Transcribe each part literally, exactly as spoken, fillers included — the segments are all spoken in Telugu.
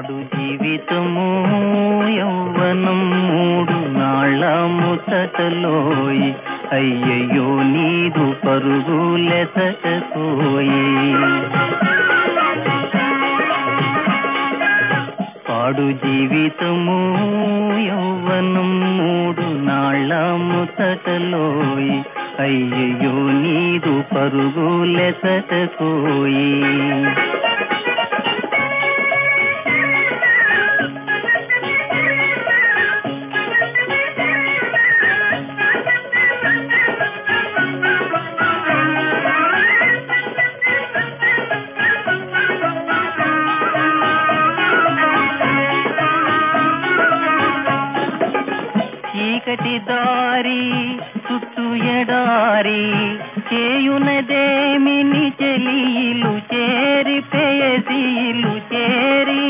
పాడు జీవితము యౌవనం మూడు నాళ్ళ ముచ్చటలోయి, అయ్యయ్యో నీదు పరుగులెసటకోయి. పాడు జీవితము యౌవనం మూడు నాళ్ళ ముచ్చటలోయి, అయ్యయ్యో నీదు పరుగులెసటకోయి. చీకటి దారి చుట్టూ ఎడారి చేయునదేమిని చెలియిలు చేరి పేయసీలు చేరి.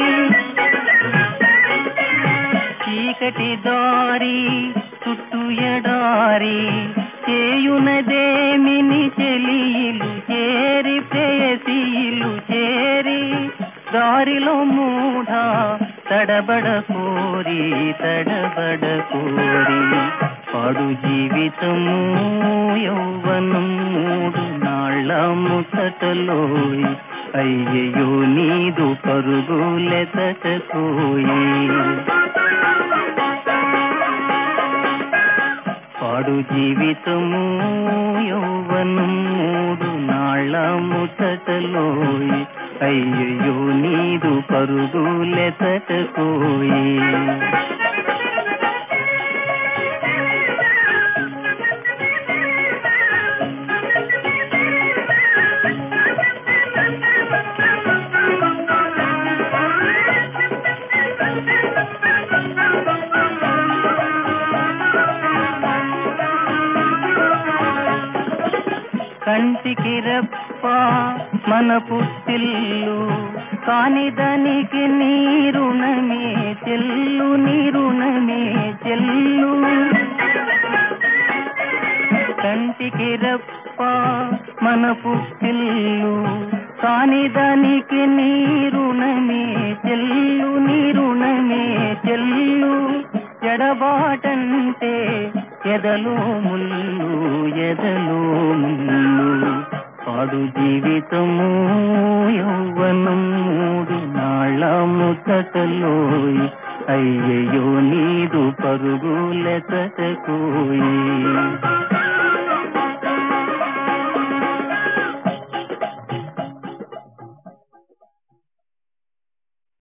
చీకటి దారి చుట్టూ ఎడారి చేయునదేమిని చెలియిలు చేరి పేయసీలు చేరి. దారిలో మూఢ తడబడ కోరి తడబడ కోరి. పాడు జీవితము యౌవనం మూడు నాళ్ళ ముచ్చటలోయి, అయ్యయ్యో నీదు పరుగులెసటకోయి. పాడు జీవితము యౌవనం మూడు నాళ్ళ ముచ్చటలోయి, అయ్యయ్యో నీదు పరుగులెసటకోయి. కంటికి రెప్ప మన పుట్టిల్లు, కాని దానికి నీరుణమే చెల్లు నీరుణమే చెల్లు. కంటికి రెప్ప మన పుట్టిల్లు, కాని దానికి నీరుణమే చెల్లు నీరుణమే చెల్లు. ఎడబాటంటే ఎదలో ముల్లు ఎదలో ముల్లు. పాడు జీవితము యౌవనం మూడు నాళ్ళ ముచ్చటలోయి, అయ్యయ్యో నీదు పరుగులెసటకోయి.